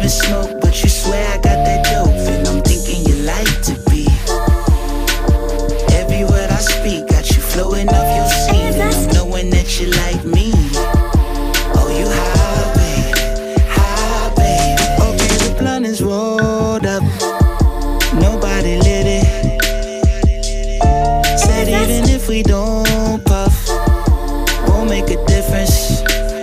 even smoke, but you swear I got that dope. And I'm thinking you like to be. Every word I speak got you flowing off your seat. And I'm knowing that you like me. Oh, you high, baby, high, baby. Okay, the blunt is rolled up. Nobody lit it. Said even if we don't puff, won't make a difference.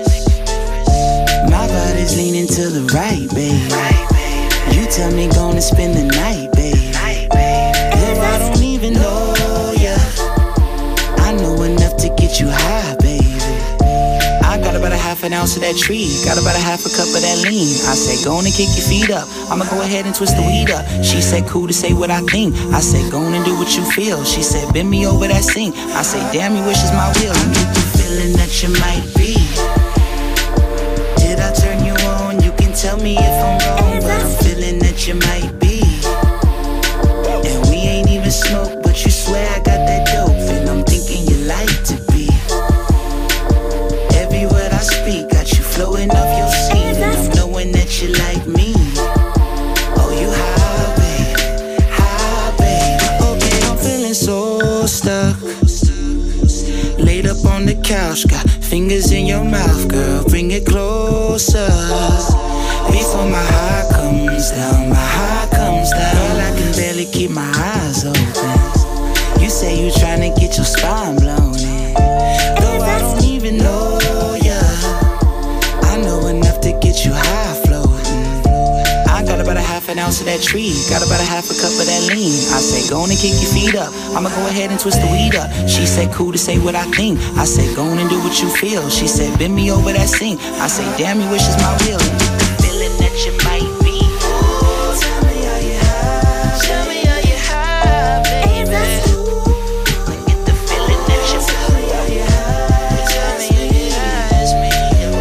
My body's leaning to the right, babe. You tell me gonna spend the night, babe. Girl, I don't even know ya. I know enough to get you high, baby. I got about a half an ounce of that tree, got about a half a cup of that lean. I said, go on and kick your feet up. I'ma go ahead and twist the weed up. She said, cool to say what I think. I said, go on and do what you feel. She said, bend me over that sink. I say, damn, you wish it's my will. I get the feeling that you might be. Did I turn you on? You can tell me if I'm wrong, but I'm feeling that you might be. And we ain't even smoke, but you swear I got that dope. And I'm thinking you like to be. Every word I speak got you flowing off your seat. And I'm knowing that you like me. Oh, you high, baby, high, baby. Okay, I'm feeling so stuck. Laid up on the couch, got fingers in your mouth, girl, bring it closer. Before my heart comes down, my heart comes down. Girl, I can barely keep my eyes open. You say you tryna get your spine blown in. Though I don't even know ya, I know enough to get you high floating. I got about a half an ounce of that tree, got about a half a cup of that lean. I say, go on and kick your feet up. I'ma go ahead and twist the weed up. She said, cool to say what I think. I said, go on and do what you feel. She said, bend me over that sink. I say, damn, you wish it's my will. The feeling that you might be. Ooh, tell me how you high. Tell me how you high, baby. Get the feeling that you tell me how you high. Tell me how you high as me.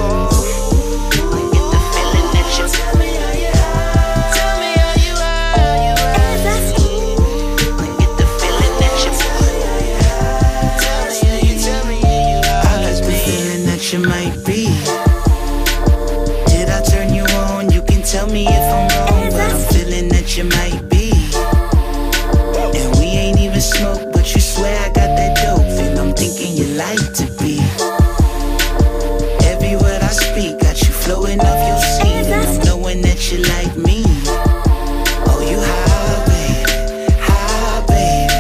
Get the feeling that you tell me how you high. Tell me how you high, you high. Get the feeling that you tell me how you high. Tell me how you high. I got the feeling that you might be. Did I turn you on? You can tell me if I'm wrong, but I'm feeling that you might be. And we ain't even smoke, but you swear I got that dope. And I'm thinking you like to be. Every word I speak got you flowing off your seat. And I'm knowing that you like me. Oh, you high, baby, high, baby.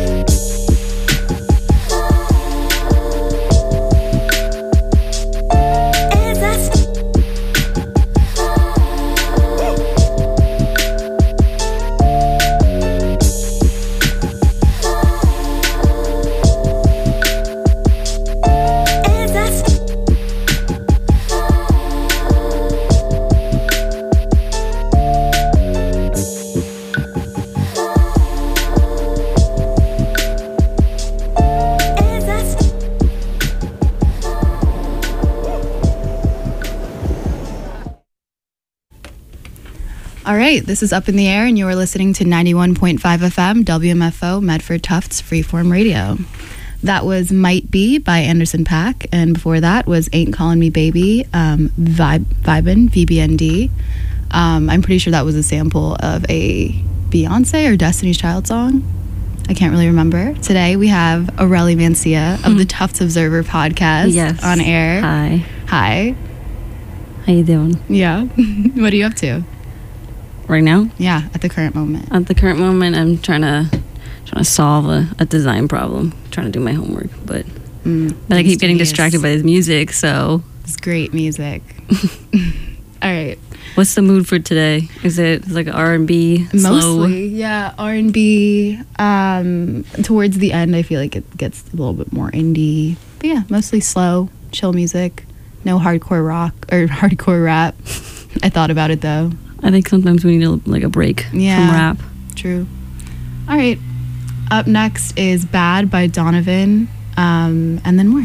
All right, this is Up in the Air, and you are listening to 91.5 FM, WMFO, Medford Tufts Freeform Radio. That was Might Be by Anderson .Paak, and before that was Ain't Calling Me Baby, Vibin', VBND. I'm pretty sure that was a sample of a Beyonce or Destiny's Child song. I can't really remember. Today we have Aurelie Mancia of the Tufts Observer podcast on air. Hi. Hi. How you doing? Yeah. What are you up to? Right now? Yeah, at the current moment. At the current moment, I'm trying to solve a design problem. Trying to do my homework, but I keep getting distracted by this music. So it's great music. All right. What's the mood for today? Is it like R&B? Mostly, slow? yeah, R&B. Towards the end, I feel like it gets a little bit more indie. But yeah, mostly slow, chill music. No hardcore rock or hardcore rap. I thought about it though. I think sometimes we need a break from rap. True. All right. Up next is Bad by Donovan, and then more.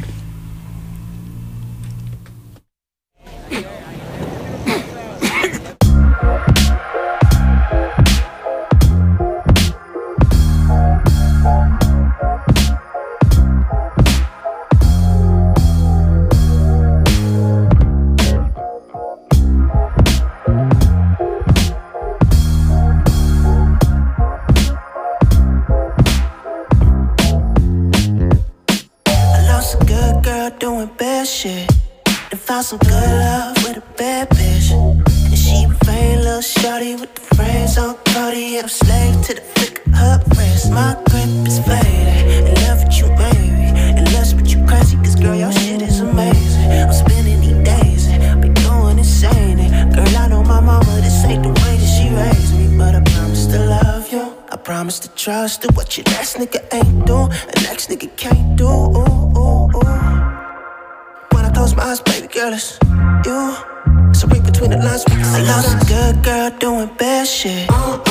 shorty, I'm slave to the flick of her wrist. My grip is faded. In love with you, baby. In lust with you, crazy. Cause girl, your shit is amazing. I'm spending these days, been going insane. Girl, I know my mama, this ain't the way that she raised me. But I promise to love you. I promise to trust you. What your last nigga ain't do, and next nigga can't do. Ooh, ooh, ooh. When I close my eyes, baby girl, it's you. So read between the lines. I love some good girl doing bad shit.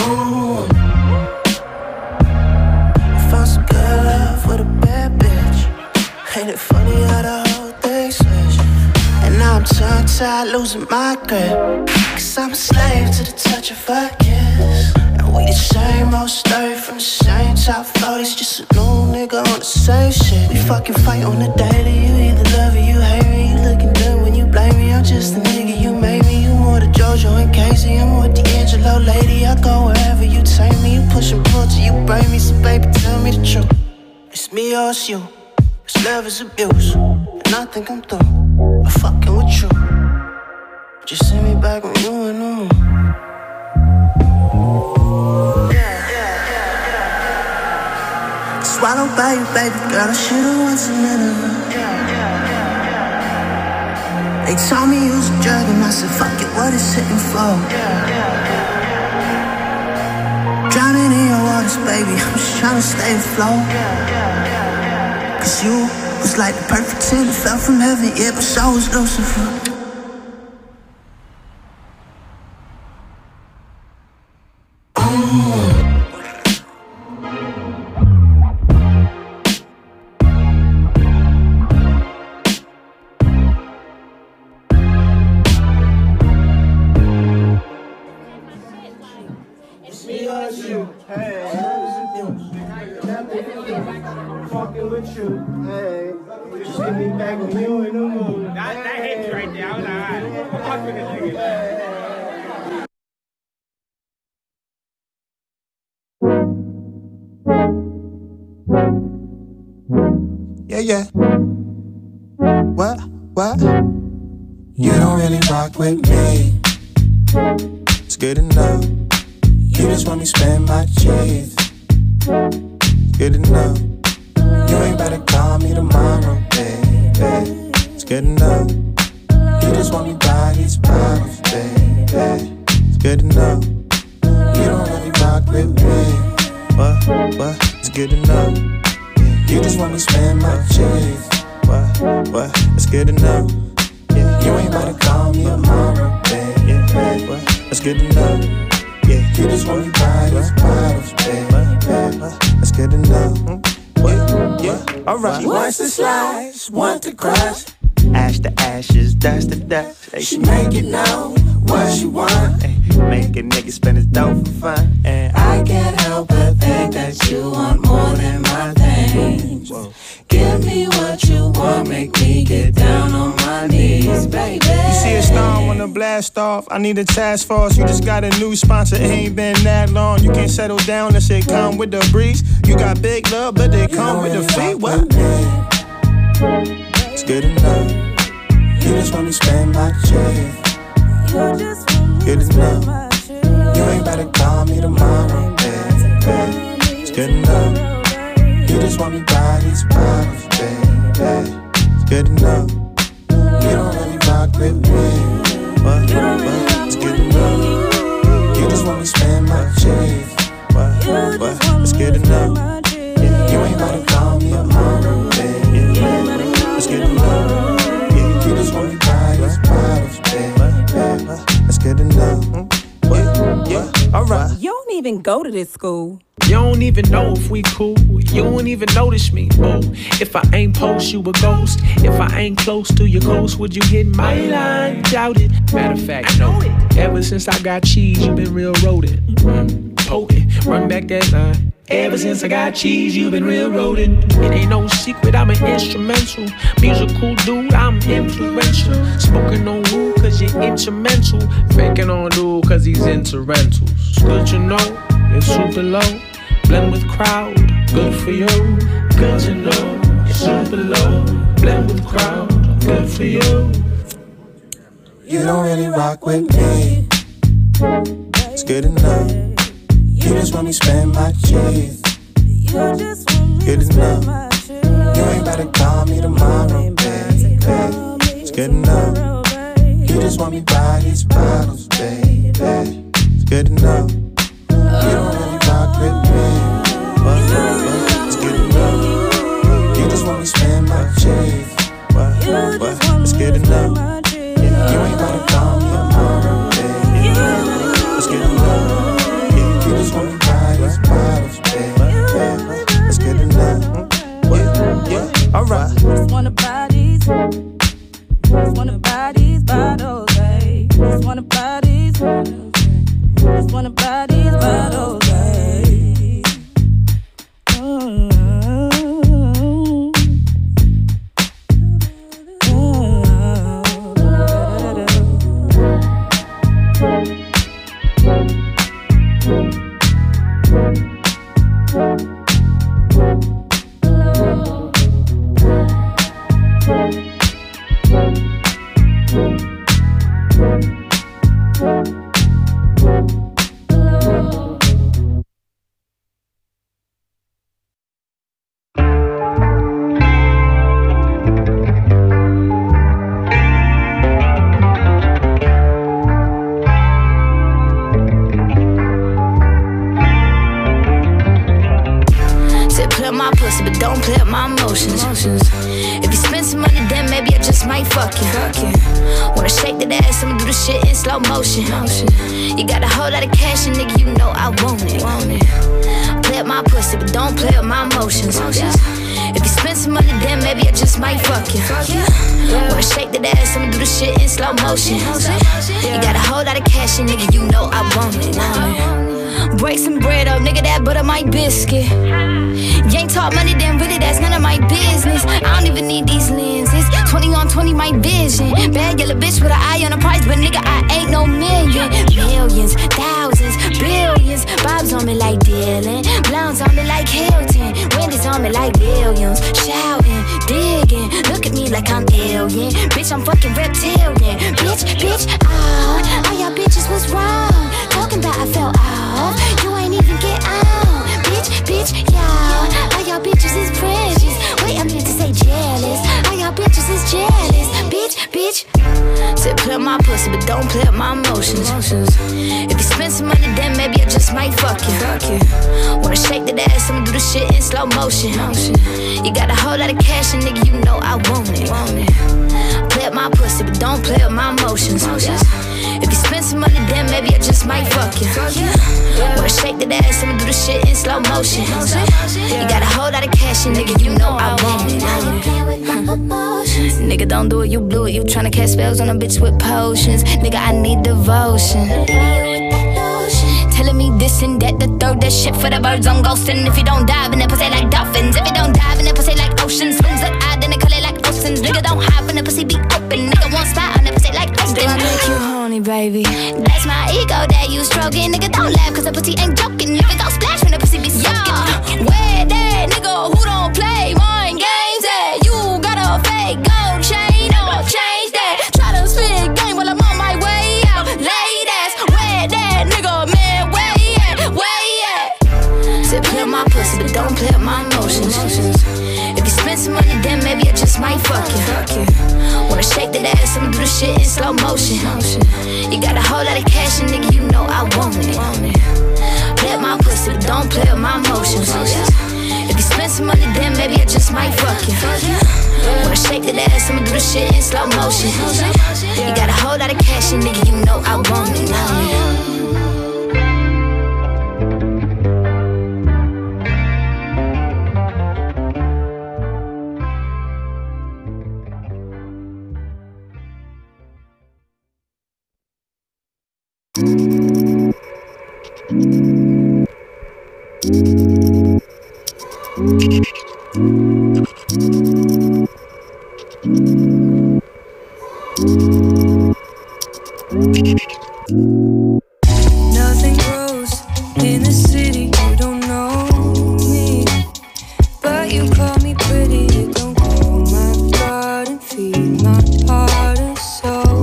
Found some good love with a bad bitch. Ain't it funny how the whole thing switch? And now I'm tongue-tied, losing my grip. Cause I'm a slave to the touch of her kiss. And we the same old story from the same top floor. It's just a new nigga on the same shit. We fucking fight on the daily. You either love me, you hate me. You looking dumb when you blame me. I'm just a nigga, you made me. You more the JoJo and Casey. I'm more D'Angelo lady. I go wherever you take me. You push and pull till you break me. So baby, tell me the truth. It's me or it's you. This love is abuse. And I think I'm through. I'm fucking with you. Just send me back when you in the mood. Swallow by you, baby girl. I should've once a minute. They told me you was a drug and I said, fuck it, what is hitting for? Drowning in your waters, baby, I'm just trying to stay afloat. Cause you was like the perfect sin that fell from heaven, yeah, but so was Lucifer. Yeah. What? You don't really rock with me. It's good enough. You just want me spend my cheese. Good enough. You ain't better call me tomorrow, baby. It's good enough. You just want me buy these bottles, baby. It's good enough. You don't really rock with me. What? It's good enough. You just want me spend my cheese. What? It's good enough. Yeah, you ain't about to call me tomorrow, baby. Yeah, what? That's good enough. Yeah, you just want me buy these bottles, baby. That's good enough. Yeah, alright. She wants to slice, want to crush. Ash to ashes, dust to dust. Hey, she make it know what she want. Hey, make a nigga spend his dough for fun. And I can't help but think that you want more than my things. Whoa. Give me what you want, make me get down on my knees, baby. You see a star wanna blast off, I need a task force. You just got a new sponsor, it ain't been that long. You can't settle down, that shit come with the breeze. You got big love, but they come with the fee. What? It's good enough. You just want me spend my cheese. Good enough. You ain't better call me tomorrow, baby. It's good enough. You just want me buy these bottles, baby. It's good enough. You don't really rock with me. What? It's good enough. You just want me spend my cheese. What? It's good enough. You ain't about to call me tomorrow, baby. It's good enough. Yeah, you just want me buy these bottles, baby. It's good enough. Yeah, alright. You don't even go to this school. You don't even know if we cool. You don't even notice me, boo. If I ain't post, you a ghost. If I ain't close to your coast, would you hit my line? Doubt it. Matter of fact, no. Ever since I got cheese, you been real rodent. Potent, run back that line. Ever since I got cheese, you been real rodent. It ain't no secret, I'm an instrumental. Musical dude, I'm influential. Smoking on woo, cause you're instrumental. Faking on dude, cause he's into rentals. Good to know, it's super low. Blend with crowd, good for you. Good to know, it's super low. Blend with crowd, good for you. You don't really rock with me. It's good enough. You just want me spend my cheese. Good enough. You ain't better call me tomorrow, baby. It's good enough. You just want me buy these bottles, baby. It's good enough. You don't really rock with me, but it's good enough. You just want me spend my cheese, but it's good enough. You ain't gotta call me tomorrow, baby. It's good enough. You just want me buy these bottles, baby. It's good enough. Yeah, alright. Just wanna buy these. Just wanna buy these bottles, hey. Just wanna buy these bottles. Just wanna buy these bottles, hey. If you spend some money, then maybe I just might fuck you. Wanna shake that ass, I'ma do the shit in slow motion. You got a whole lot of cash, and nigga, you know I want it. Play up my pussy, but don't play up my emotions. If you spend some money, then maybe I just might fuck you. Wanna shake that ass, I'ma do the shit in slow motion. You got a whole lot of cash, and nigga, you know I want it. Break some bread up, nigga, that butter my biscuit. You ain't talk money, then really that's none of my business. I don't even need these lenses. 20 on 20, my vision. Bad yellow bitch with an eye on the price, but nigga, I ain't no million. Millions, thousands, billions. Bob's on me like Dylan. Blondes on me like Hilton. Wendy's on me like Williams. Shouting, digging. Look at me like I'm alien. Bitch, I'm fucking reptilian. Bitch, all y'all bitches was wrong. Talking about I fell off. You ain't even get out. Bitch, y'all. All y'all bitches is precious. Wait, I meant to say jealous. All y'all bitches is jealous. Bitch. Said play up my pussy, but don't play up my emotions. If you spend some money, then maybe I just might fuck you. Wanna shake that ass, I'ma do the shit in slow motion. You got a whole lot of cash, and nigga, you know I want it. Play up my pussy, but don't play up my emotions. If you spend some money, then maybe I just might fuck you. Wanna shake that ass, I'ma do the shit in slow motion. You got a whole lot of cash, and nigga, you know I want it. Nigga, don't do it, you blew it. You tryna cast spells on a bitch with potions. Nigga, I need devotion. Telling me this and that, the third, that shit for the birds on ghosting. If you don't dive in that pussy like dolphins. If you don't dive in that pussy like oceans. Swims look odd, then they call it like oceans. Nigga, don't hide when the pussy be open. Nigga, one spot on that pussy like Austin. Do I make you horny, baby? That's my ego that you stroking. Nigga, don't laugh, cause the pussy ain't joking. Nigga, don't splash when the pussy be soaking. Where that nigga who don't play mind games at? You got a fake gold chain, don't change that. Try to spit game while I'm on my way out. Ladies, where that nigga, man, where he at? Said play up my pussy, but don't play up my emotions. If you spend some money, then maybe I just might fuck you. Wanna shake that ass, I'ma do the shit in slow motion. You got a whole lot of cash, and nigga, you know I want it. Play up my pussy, but don't play up my emotions. If you spend some money, then maybe I just might fuck you. Wanna shake that ass, I'ma do the shit in slow motion. You got a whole lot of cash, and nigga, you know I want it. Nothing grows in the city, you don't know me, but you call me pretty. You don't cool my blood and feed my heart and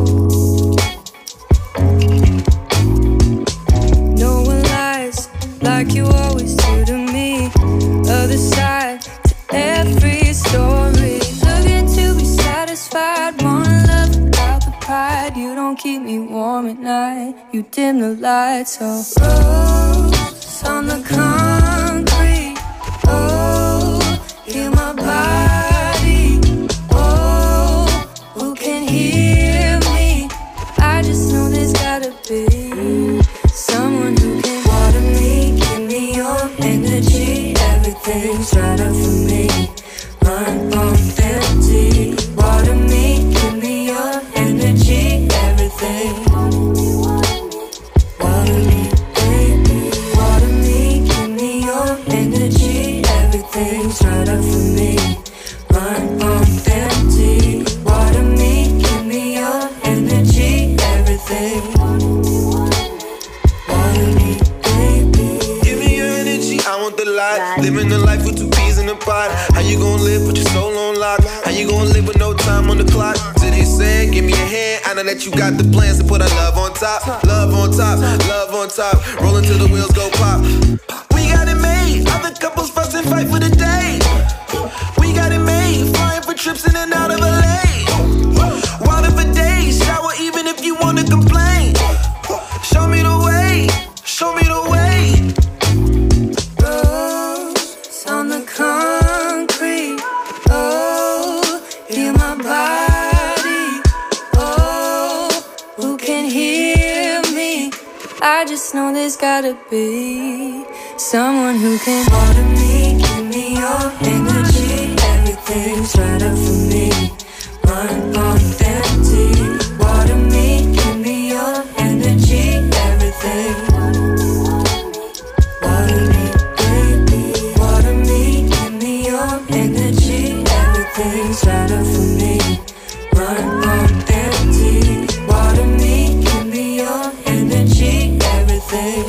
soul. No one lies like like you always do to me. Other side to every story. Looking to be satisfied, wanna love without the pride. You don't keep me warm at night, you dim the lights. So rose on the concrete. Oh, hear my body. Oh, who can hear me? I just know there's gotta be someone who can water me, give me your energy. Everything's right up for me. Run on empty. Water me, give me your energy. Everything. Water me, baby. Water me, give me your energy. Everything's right up for me. Run on empty. Water me, give me your energy. Everything. Water me, baby. Give me your energy, I want the light. Living the life with 2 peas in a pot. How you gonna live with your soul on lock? How you gonna live with no time on the clock? So they say, give me a hand. I know that you got the plans to put our love on top. Love on top, love on top. Rolling till the wheels go pop. We got it made. Other couples fuss and fight for the day. We got it made. Flying for trips in and out of LA. Water for days. Shower even if you wanna complain. Show me the way. Show me the way. Rose on the concrete. Oh, hear my body. Oh, who can hear me? I just know there's gotta be someone who can water me, give me your energy. Everything's right up for me. Run on empty. Water me, give me your energy. Everything. Water me, baby. Water me, give me your energy. Everything's right up for me. Run on empty. Water me, give me your energy. Everything.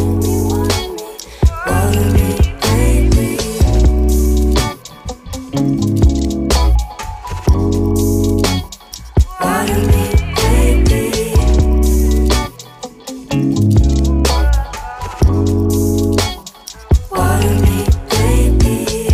Water me, baby. Water me, baby. Water me, baby.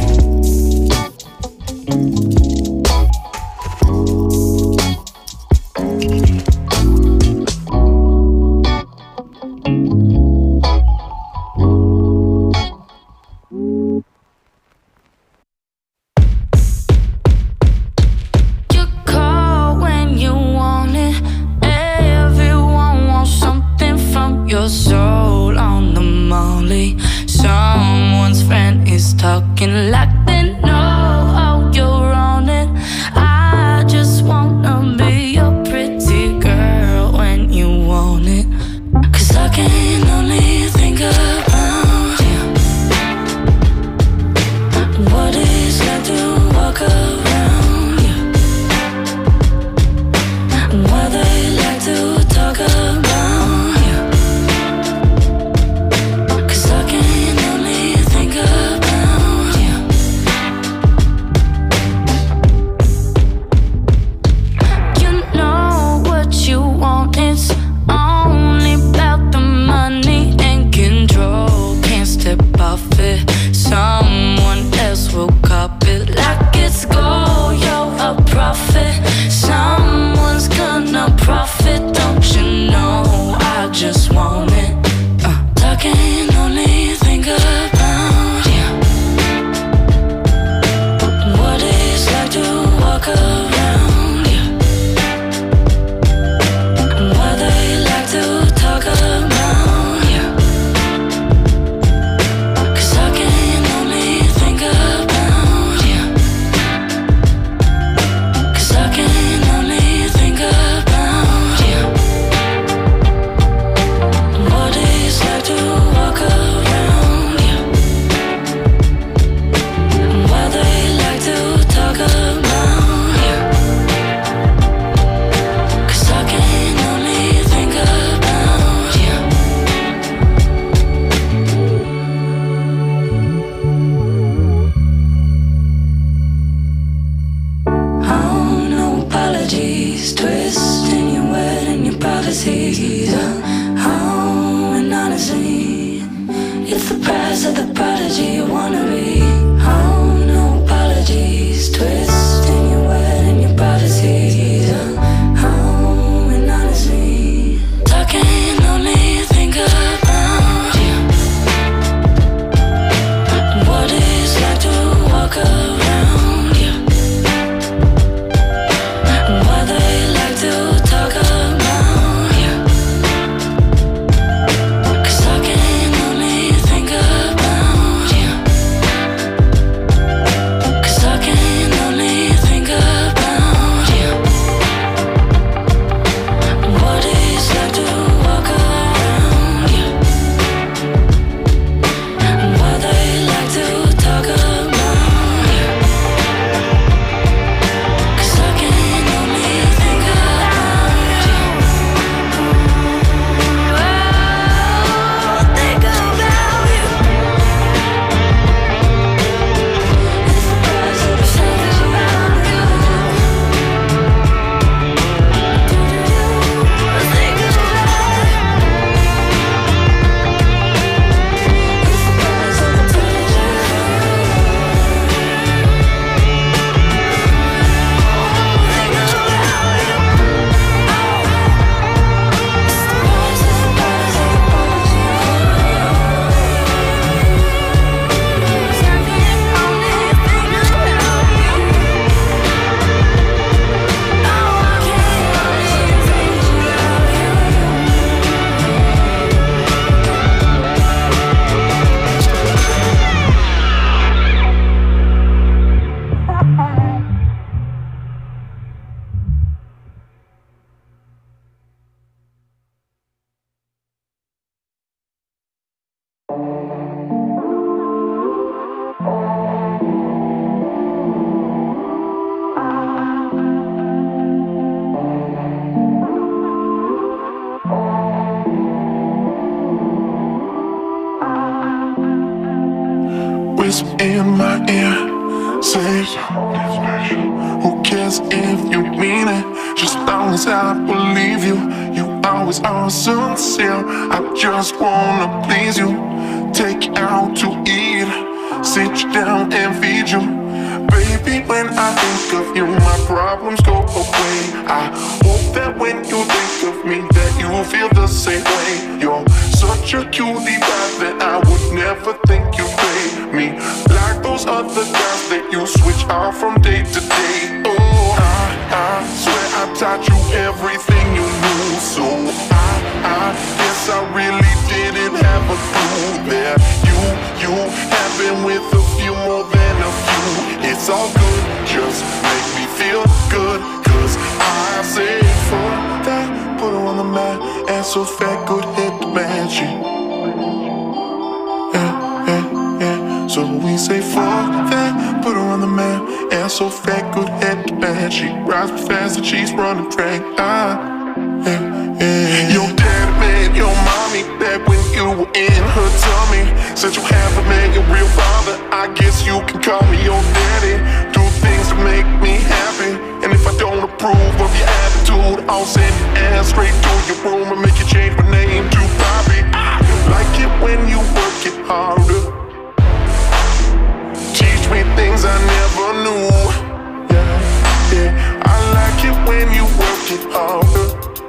You call when you want it. Everyone wants something from your soul on the molly. Someone's friend is talking like they know how you're on it. I just wanna be your pretty girl when you want it. 'Cause I can only think about you. What it's like to walk around you. What they like to talk about you. 'Cause I can only think about you. Whisper in my ear, say, who cares if you mean it? Just as long as I believe you, you always are sincere. I just wanna please you, take you out to eat, sit you down and feed you. Baby, when I think of you, my problems go away. I hope that when you think of me, that you feel the same way. You're such a cutie pie that I would never think you'd play me like those other guys that you switch off from day to day. Oh, I swear I taught you everything you knew. So I guess I really didn't have a clue there. You have been with a few more than a few. It's all good, just make me feel good. Cause I say for that, put her on the mat, and so fat, good head to match it. So we say fuck that, put her on the map, and so fat, good head to match. She rides me fast and she's running track. Your daddy met your mommy back when you were in her tummy. Said you haven't met your real father, I guess you can call me your daddy. Do things to make me happy, and if I don't approve of your attitude, I'll send your ass straight to your room and make you change my name to Bobby. I like it when you work it harder, teach me things I never knew. Yeah, I like it when you work it harder.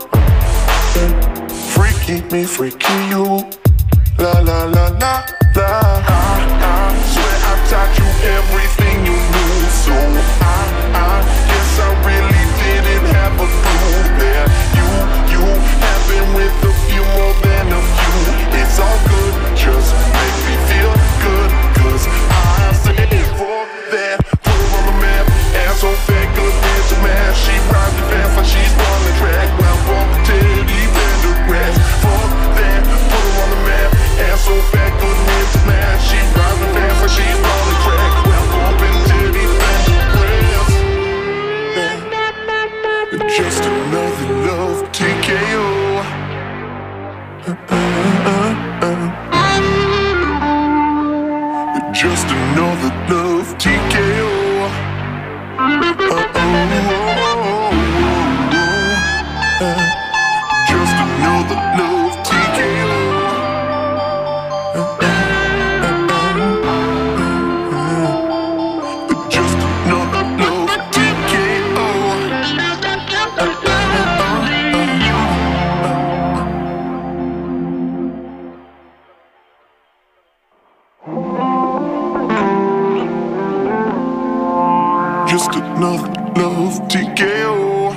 Freaky me, freaky you. La la la la la. I swear I taught you everything you knew. So I guess I really didn't have a clue there. You have been with a few more than a few. It's all good, just make me feel good. Cause I say for that, put her on the map, ass so fat, good bitch to match. She rides me fast like she's running track. Well, for Teddy Pendergrass. For that, put her on the map, ass so fat, good bitch to match. She rides me fast like she's running track. Well, for Teddy Pendergrass. Just another love TKO. Just another love TKO. Just another love TKO. Just another love TKO. Just another love TKO.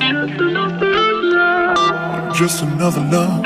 Just another love.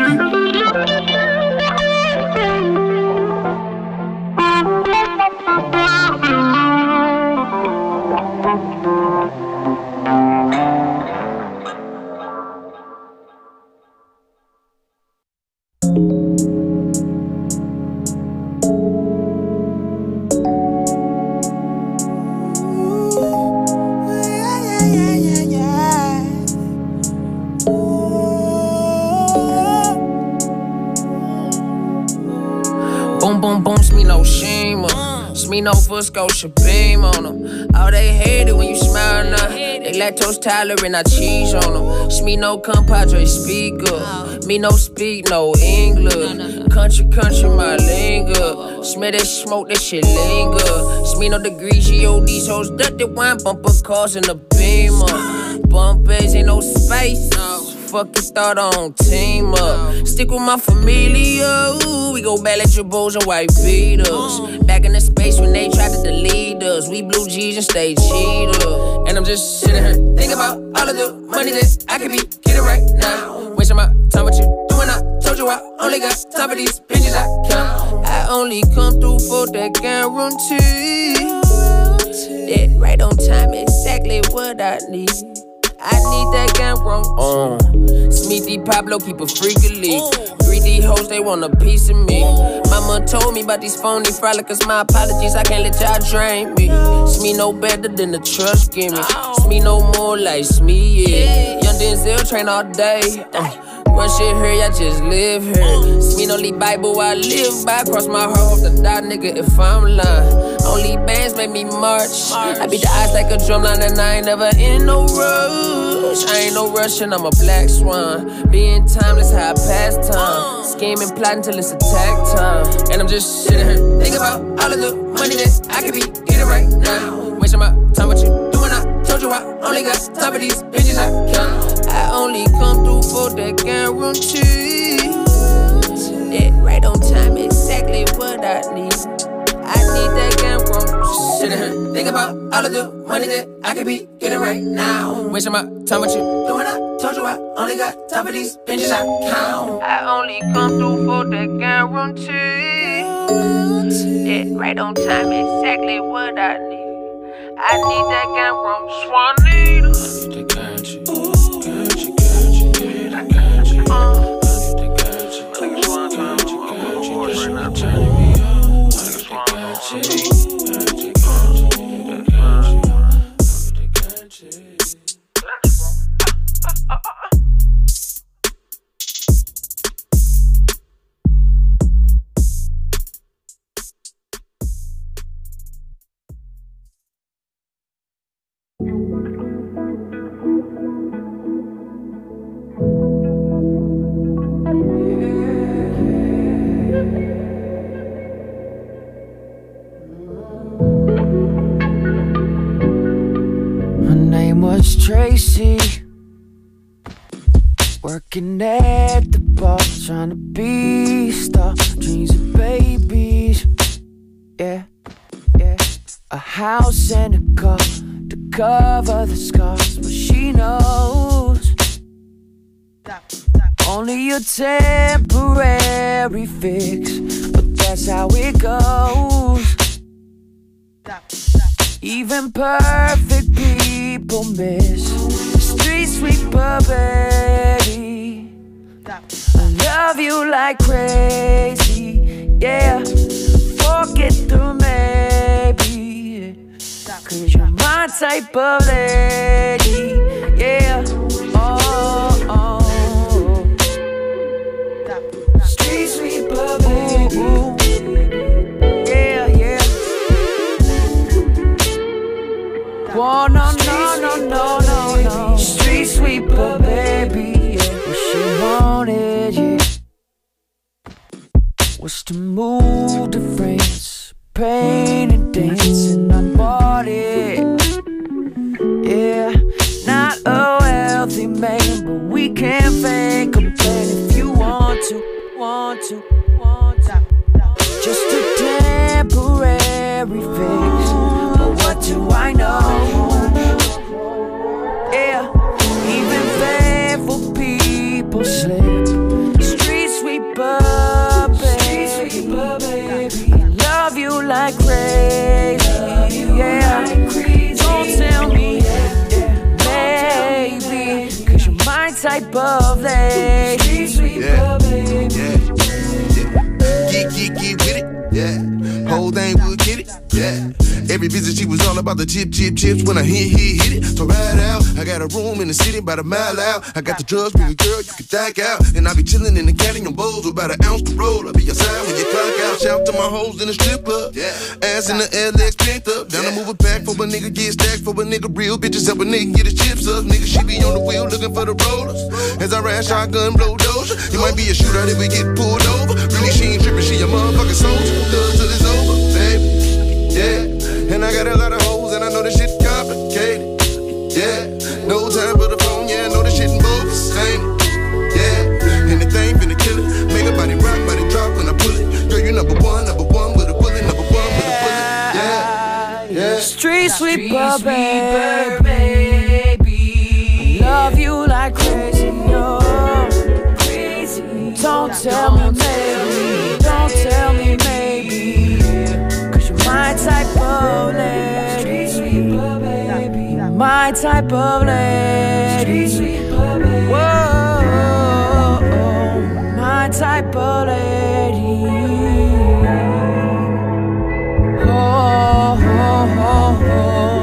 Boom, boom, boom, Smino shame on them. Smino for Scotia beam on them. Oh, they hate it when you smile now. They lactose tolerant, I cheese on them. Smino compadre, speak up. Me no speak no English. Country, my lingo. Smell that smoke, that shit linger. Smino degrees, these hoes dirty wine, bumper cars in the Beamer. Bump bass, ain't no space. Fuck you, thought on team up. Stick with my familia. We go back like Jabos and white beaters. Back in the space when they tried to delete us. We blue G's and stay cheater. And I'm just sitting here thinking about all of the money that I could be getting right now. Wasting my time with you doing. I told you I only got time for these bitches I count. I only come through for that guarantee. That right on time, exactly what I need. I need that Gamron. Smithy Pablo keep a freaking leak. Greedy hoes, they want a piece of me. Mama told me about these phony frolicers. My apologies, I can't let y'all drain me. Smee no better than the trust gimme. Smee no more like Smee, yeah. Young Denzel train all day. One shit here, I just live here. Smee no lead Bible, I live by. Cross my heart, hope to die, nigga, if I'm lying. Only bands make me march. I beat the odds like a drumline and I ain't never in no rush. I ain't no Russian, I'm a black swan. Being timeless, how I pass time. Scheming, plotting till it's attack time. And I'm just sitting here thinking about all of the money that I could be getting right now. Wasting my time, what you doing? I told you I only got time for these bitches I count. I only come through for that guarantee. That right on time, exactly what I need. I need that guarantee. Sitting here thinking about all of the money that I could be getting right now. Wasting my time, what you doing? I told you I only got time for these bitches I count. I only come through for that guarantee. That right on time, exactly what I need. I need that guarantee. Swanita. I need that guarantee. Tracy, working at the bar, trying to be a star, dreams of babies, yeah, yeah. A house and a car to cover the scars, but she knows only a temporary fix, but that's how it goes. Even perfect people miss street sweeper, baby. I love you like crazy, yeah. Forget the maybe, 'cause you're my type of lady, yeah. Oh, oh. Street sweeper, baby. Oh, no, no, no, no, no, no. Street sweeper, baby, yeah. What she wanted, yeah, was to move to France, paint and dance, and I bought it, yeah. Not a wealthy man, but we can fake a plan if you want to, want to, want to. Just a temporary fix, but what do I know? Yeah, even faithful people slip. Street sweeper, baby. I love you like crazy, yeah. Don't tell me, baby, 'cause you're my type of lady. Street sweeper, baby. Get with it, yeah. Whole thing would get it, yeah. Every visit she was all about the chips. When I hit it. So right out, I got a room in the city about a mile out. I got the drugs, bring a girl, you can thank out. And I be chillin' in the county on bowls with about an ounce to roll. I be outside when you clock out. Shout to my hoes in the strip club, yeah. Ass in the LX picked up. Down to move it back for a nigga get stacked for a nigga real. Bitches help a nigga get his chips up. Nigga, she be on the wheel looking for the rollers. As I ride shotgun, blow doja. You might be a shooter if we get pulled over. Really, she ain't trippin', she a motherfucking soldier. Love till it's over, baby, yeah. And I got a lot of hoes and I know this shit complicated, yeah. No time for the phone, yeah, I know this shit in bogus, ain't it? Yeah, anything finna kill it. Make a body rock, body drop when I pull it. Girl, you number one with a bullet, number one with a bullet, yeah, yeah. Street sweeper, baby. Love you like crazy, oh. Don't tell me maybe, don't tell me maybe, 'cause you're my type of lady, my type of lady. lady. Whoa, my type of lady. Oh, oh, oh, oh.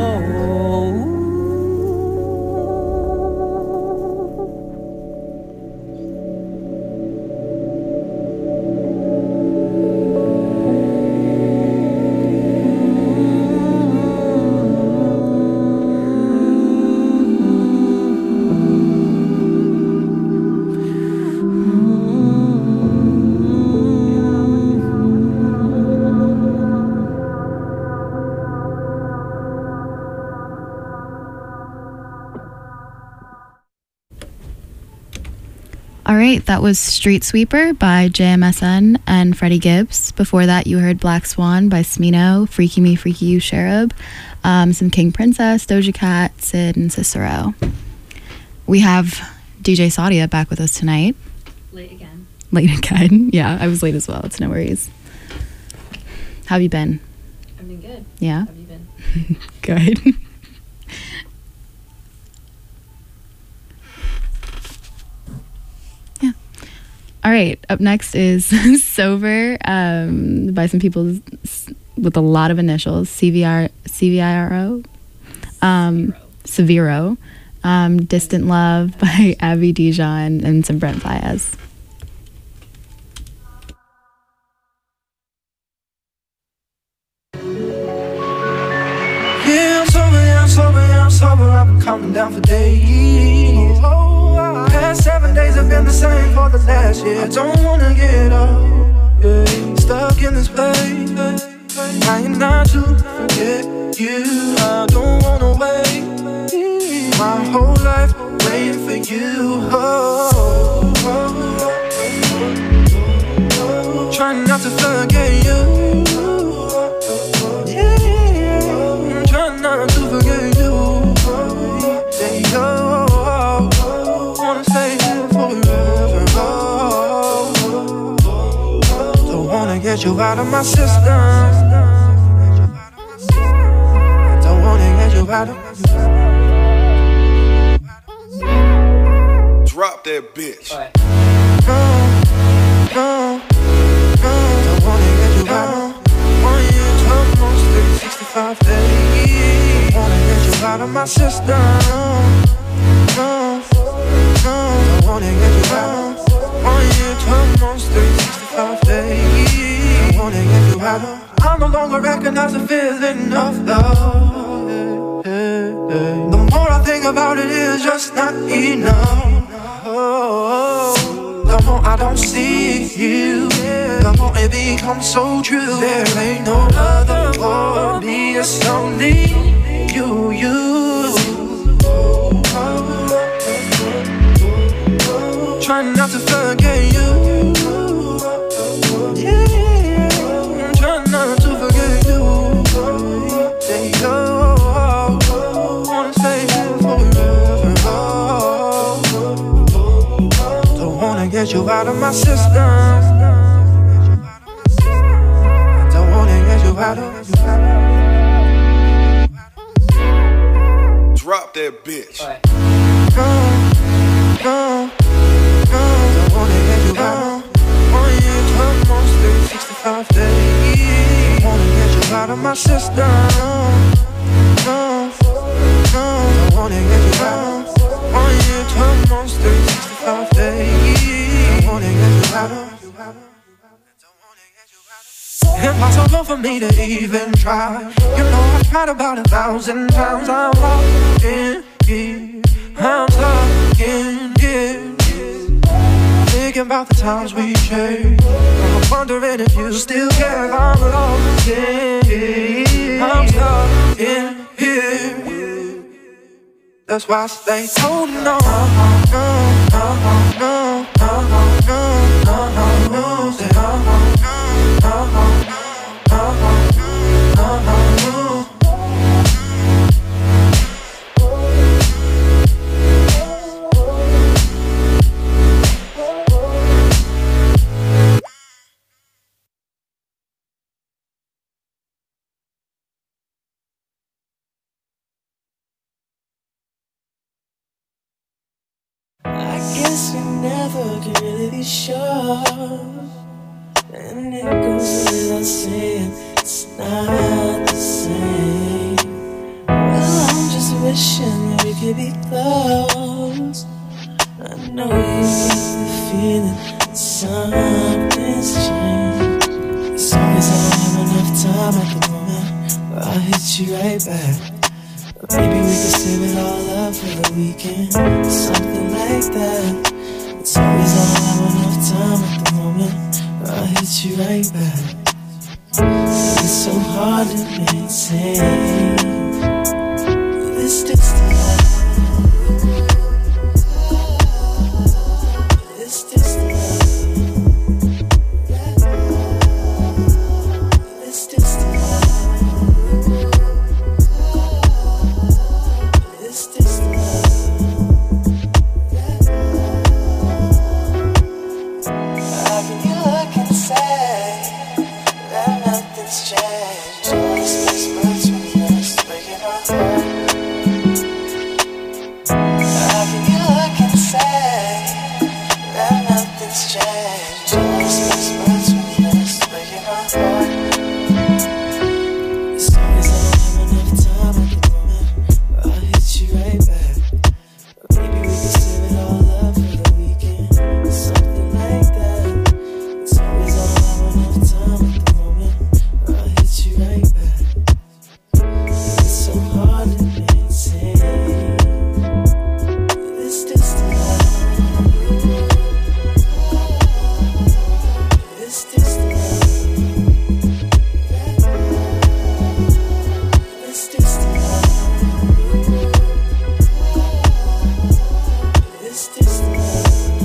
All right, that was Street Sweeper by JMSN and Freddie Gibbs. Before that, you heard Black Swan by Smino, Freaky Me, Freaky You, Cherub, some King Princess, Doja Cat, Sid, and Cicero. We have DJ Saudia back with us tonight. Late again. Late again. Yeah, I was late as well. It's no worries. How have you been? I've been good. Yeah? How have you been? Good. Yeah. All right. Up next is Sober by some people with a lot of initials. CVIRO. Severo. Distant Love by Abby Dijon and some Brent Faiyaz. Yeah, I'm sober, I've been counting down for days. Past 7 days have been the same for the last year. I don't wanna get up, yeah. Stuck in this place, trying not to forget you. I don't wanna wait my whole life waiting for you. Trying not to forget you. Not to forget you. Yeah, wanna stay here forever. Don't wanna get you out of my system. Don't wanna get you out of my system. Drop that bitch. Don't wanna get you out of 1 year, 12 months, 365 days. Wanna get you out of my system. Don't wanna get you out. 1 year, 12 months, 365 days. Wanna get you out. I no longer recognize the feeling of love. The more I think about it, it's just not enough. The more I don't see you, the more it becomes so true. There ain't no other for me, it's only you. Trying not to forget you. Yeah, trying not to forget you. Wanna stay here forever. Don't wanna get you out of my system. Don't wanna get you out of. Drop that bitch. Don't wanna get you out. 1 year, 12 months, 365 days. Wanna get you out of my system. Don't wanna get you out. 1 year, 12 months, 365 days. Wanna get you out. Impossible for me to even try. You know I tried about 1,000 times. I'm lost in here. I'm stuck in here. Thinking about the times we shared. I'm wondering if you still care. I'm lost in here. I'm stuck in here. That's why I stay holding on. guess we never can really be sure. And it goes without saying, it's not the same. Well, I'm just wishing that we could be close. I know you get the feeling that something's changed. It's always I don't have enough time at the moment, but I'll hit you right back. Or maybe we could save it all up for the weekend, something like that. It's always I don't have enough time at the moment, but I'll hit you right back. It's so hard to maintain this distance. This distance. This distance. This distance. How can you look and say that nothing's changed? Always whispers between us, breaking our heart. How can you look and say that nothing's changed? Always whispers between us, breaking our heart. It's always I don't have enough time at the moment, but I'll hit you right back. Or maybe we could save it all up for the weekend, something like that. It's always I don't have enough time at the moment, but I'll hit you right back. It's so hard to maintain this distance. This distance. This distance. This distance.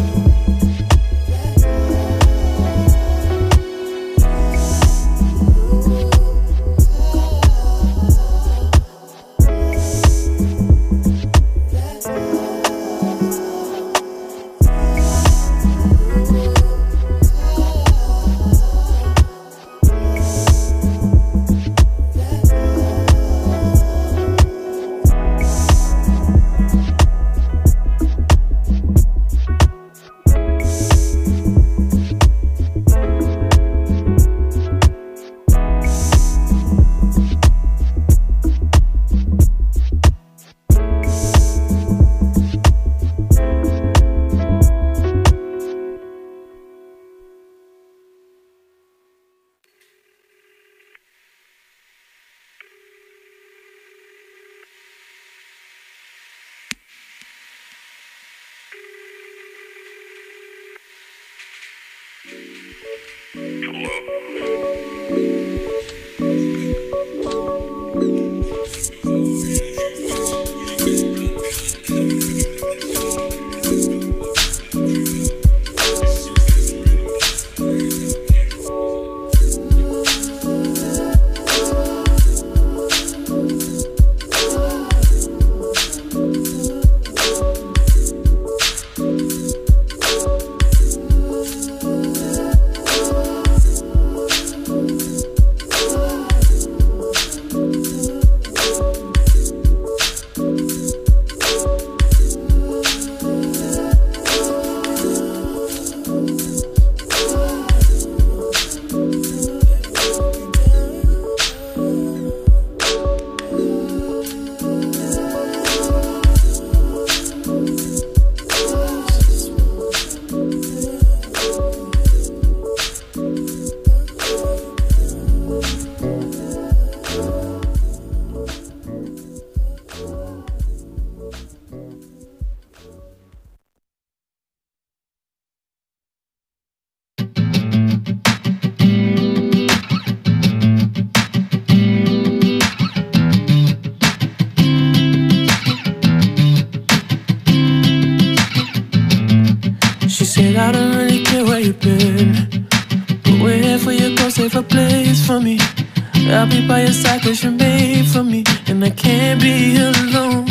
She said, I don't really care where you've been, but we're here for you, go save a place for me. I'll be by your side cause you're made for me, and I can't be alone.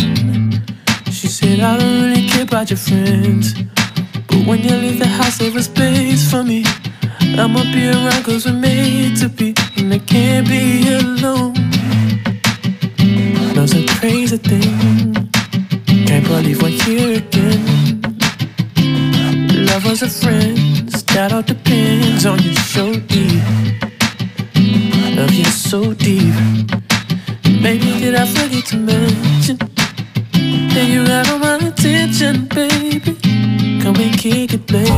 She said, I don't really care about your friends, but when you leave the house, save a space for me. I'ma be around cause we're made to be, and I can't be alone. Love's a crazy thing, can't believe we're here again. was a friend. That all depends on you so deep. Love you so deep. Maybe did I forget to mention that you got all my attention, baby? Come and kick it, baby.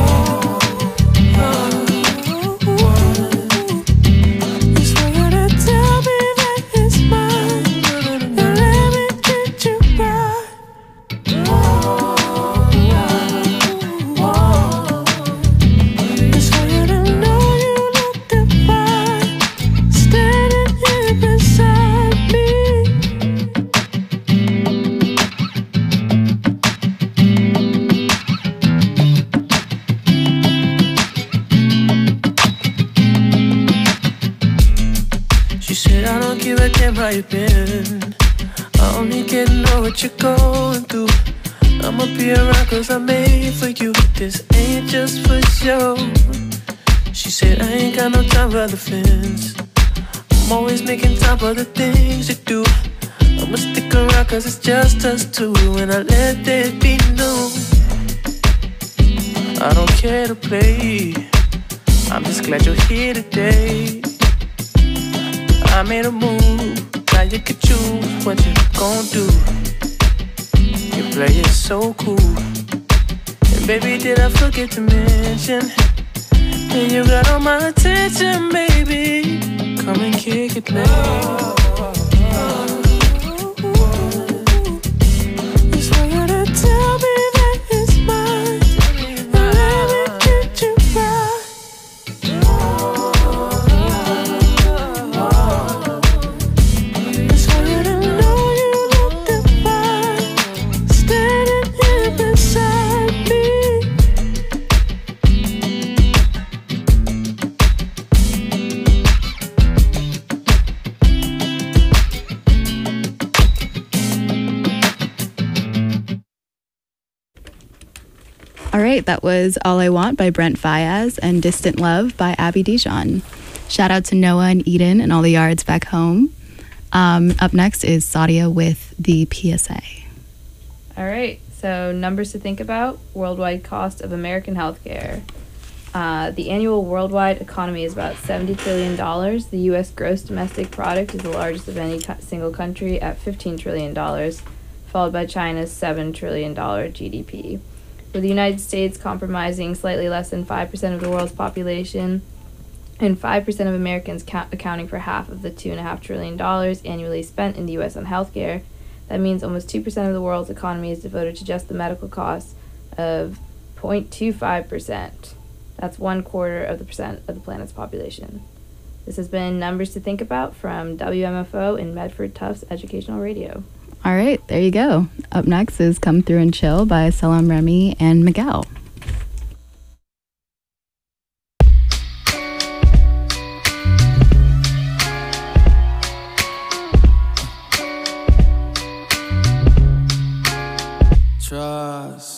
How you been? I only get to know what you're going through. I'ma be around cause I'm made for you. This ain't just for show. She said I ain't got no time for other friends. I'm always making time for the things you do. I'ma stick around cause it's just us two. And I let it be known I don't care to play. I'm just glad you're here today. I made a move, now you can choose what you gon' do. You play it so cool. And baby, did I forget to mention that you got all my attention, baby? Come and kick it, baby. All right, that was All I Want by Brent Faiyaz and Distant Love by Abby Dijon. Shout out to Noah and Eden and all the yards back home. Up next is Sadia with the PSA. All right, so numbers to think about. Worldwide cost of American healthcare. The annual worldwide economy is about $70 trillion. The U.S. gross domestic product is the largest of any single country at $15 trillion, followed by China's $7 trillion GDP. With the United States comprising slightly less than 5% of the world's population and 5% of Americans accounting for half of the $2.5 trillion annually spent in the U.S. on healthcare, that means almost 2% of the world's economy is devoted to just the medical costs of 0.25%. That's 1/4 of the percent of the planet's population. This has been Numbers to Think About from WMFO in Medford Tufts Educational Radio. All right, there you go. Up next is Come Through and Chill by Salam Remy and Miguel. Trust.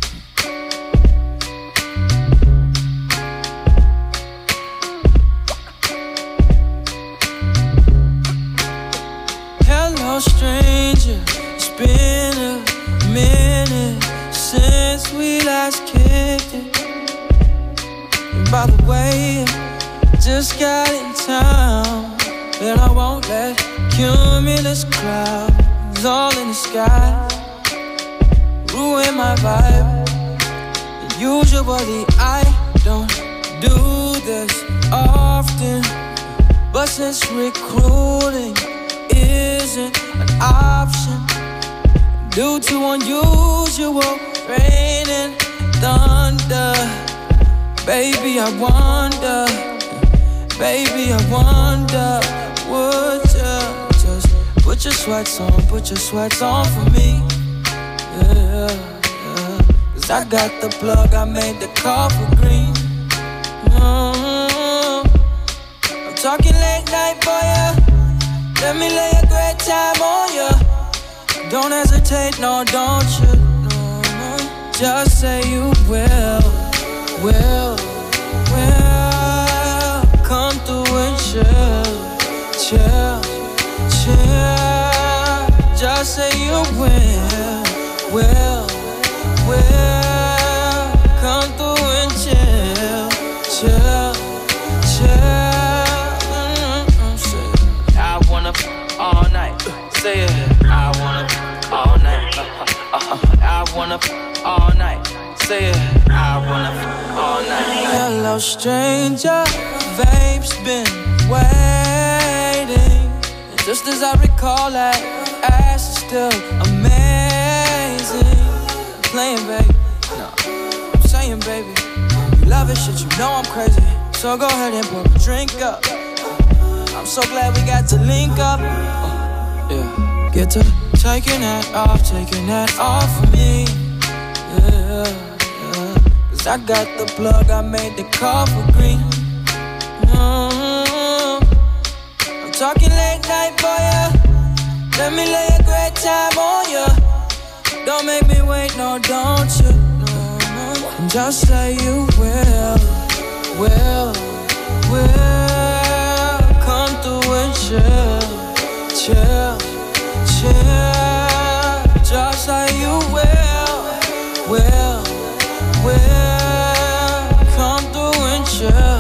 Hello, stranger. It's been a minute since we last kicked it. And by the way, just got in town, and I won't let cumulus clouds all in the sky ruin my vibe. And usually I don't do this often, but since recruiting isn't an option due to unusual rain and thunder, baby, I wonder, would you just put your sweats on for me? Yeah. Cause I got the plug, I made the call for green. I'm talking late night for ya. Let me lay a great time on ya. Don't hesitate, no, don't you? No. Just say you will. Come through and chill. Just say you will. Come through and I wanna all night. Say it, I wanna all night. Hello, stranger. Vape's been waiting. And just as I recall, that ass is still amazing. I'm playing, baby. No, I'm saying, baby. You love it, shit, you know I'm crazy. So go ahead and pour a drink up. I'm so glad we got to link up. Yeah, get to taking that off for me. Yeah, yeah. Cause I got the plug, I made the call for green. I'm talking late night for ya. Let me lay a great time on ya. Don't make me wait, no, don't you? No, no. And just say you will come through and chill. Just say you will come through and chill.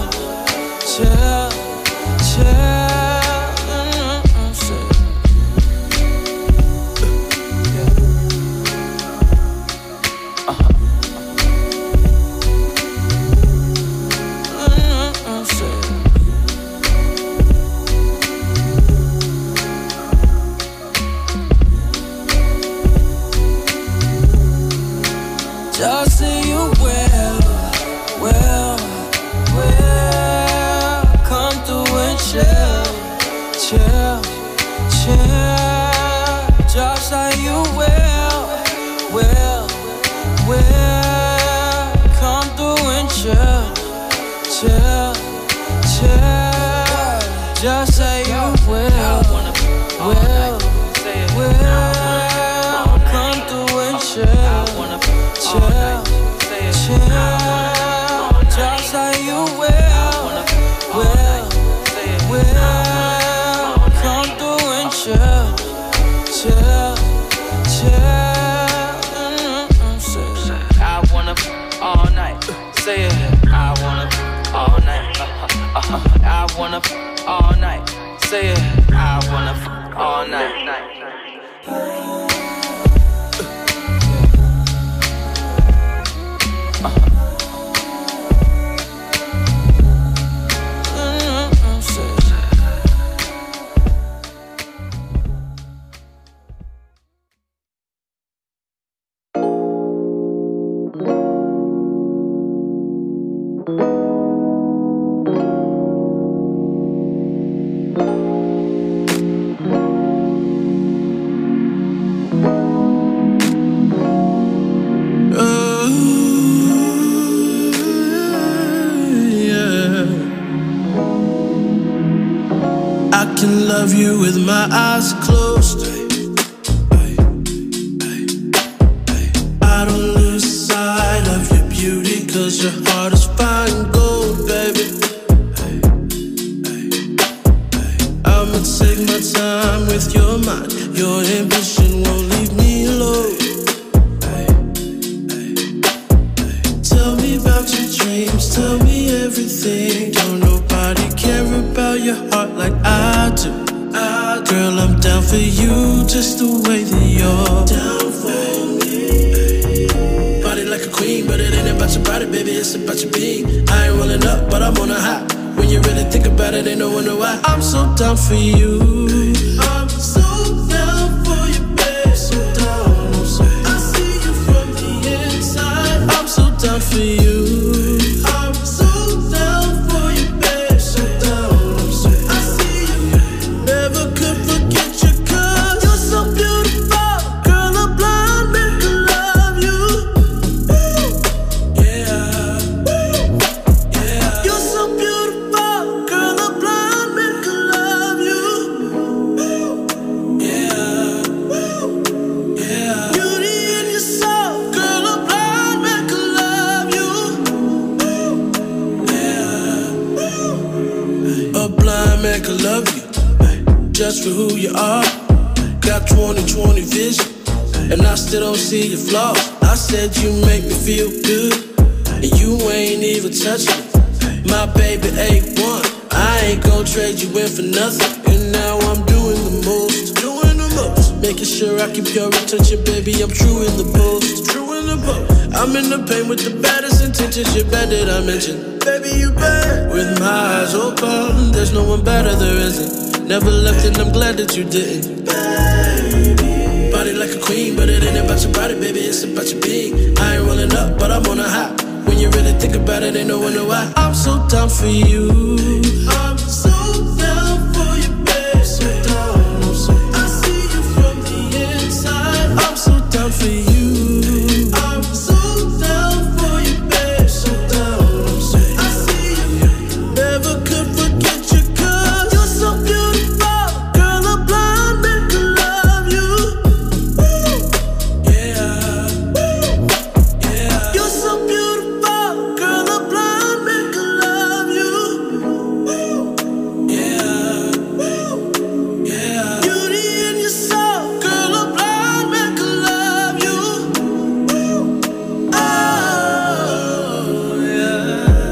Just say you will come through and chill. Just say you will come through and chill. Just say you will come through and chill. Just say you will come through and chill. I wanna all night. Say it. I wanna all night. I wanna all night. Say it. I wanna all night. Love you with my eyes closed. I don't lose sight of your beauty, cause your heart is fine gold, baby. I'ma take my time with your mind. Your ambition won't leave me alone. Tell me about your dreams, tell me everything. Don't nobody care about your heart like I do. Girl, I'm down for you just the way that you're down for me. Body like a queen, but it ain't about your body, baby, it's about your being. I ain't rolling up, but I'm on a high. When you really think about it, ain't no wonder why. I'm so down for you. I'm so down for you, babe. So down, I see you from the inside. I'm so down for you. I'm so down for you, babe. So down, I see you. Never could forget you, cause you're so beautiful. Girl, I'm blind, make me love you. Yeah, yeah. You're so beautiful. Girl, I'm blind, make me love you. Yeah, yeah. Beauty in your soul. Girl, I'm blind, make me love you. Yeah. A blind man can love you just for who you are. Got 20/20 vision, and I still don't see your flaws. I said you make me feel good, and you ain't even touch me. My baby A1, I ain't gon' trade you in for nothing. And now I'm doing the most, Making sure I keep your attention, baby. I'm true in the post. True in the post. I'm in the pain with the baddest intentions. You're bad that I mentioned. Baby, you bad. With my eyes open, there's no one better, there isn't. Never left and I'm glad that you didn't. Baby. Body like a queen, but it ain't about your body, baby. It's about your being. I ain't rolling up, but I'm on a high. When you really think about it, ain't no wonder why. I'm so down for you. I'm so down for you, baby. So down. I see you from the inside. I'm so down for you. I'm so down for you, baby. So down. I see you. Never could forget you, 'cause you're so beautiful. Girl, a blind man could love you. Yeah. Yeah. You're so beautiful. Girl, a blind man could love you. Yeah. Yeah. Beauty in your soul. Girl, a blind man could love you. Oh, yeah.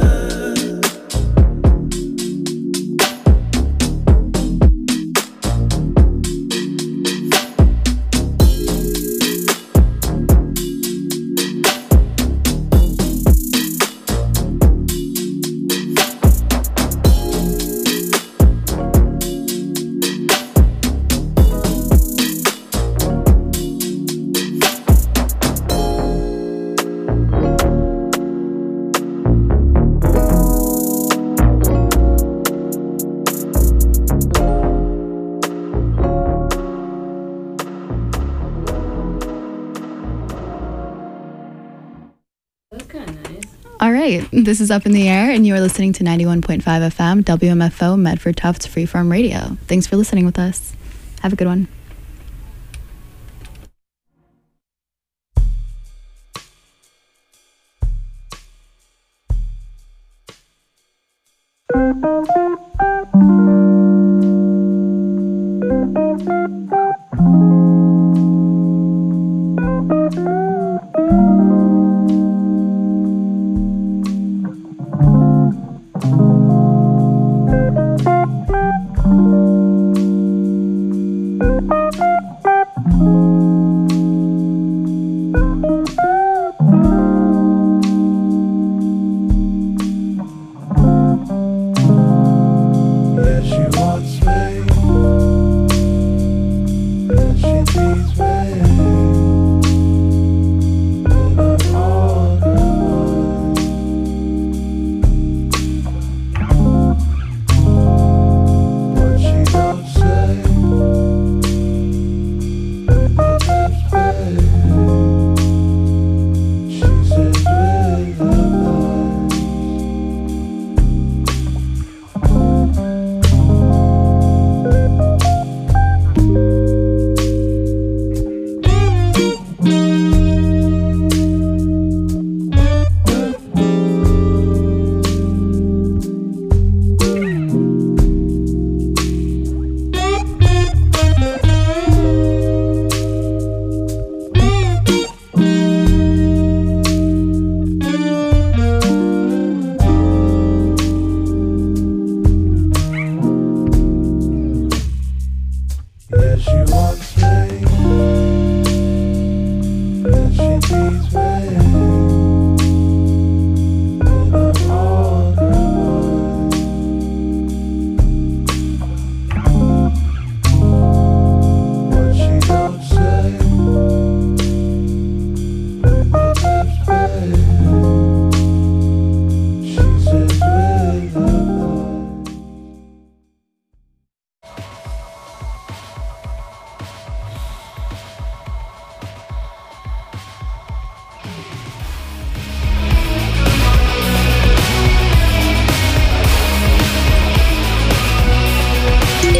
All right, this is Up in the Air, and you are listening to 91.5 FM, WMFO, Medford Tufts Freeform Radio. Thanks for listening with us. Have a good one.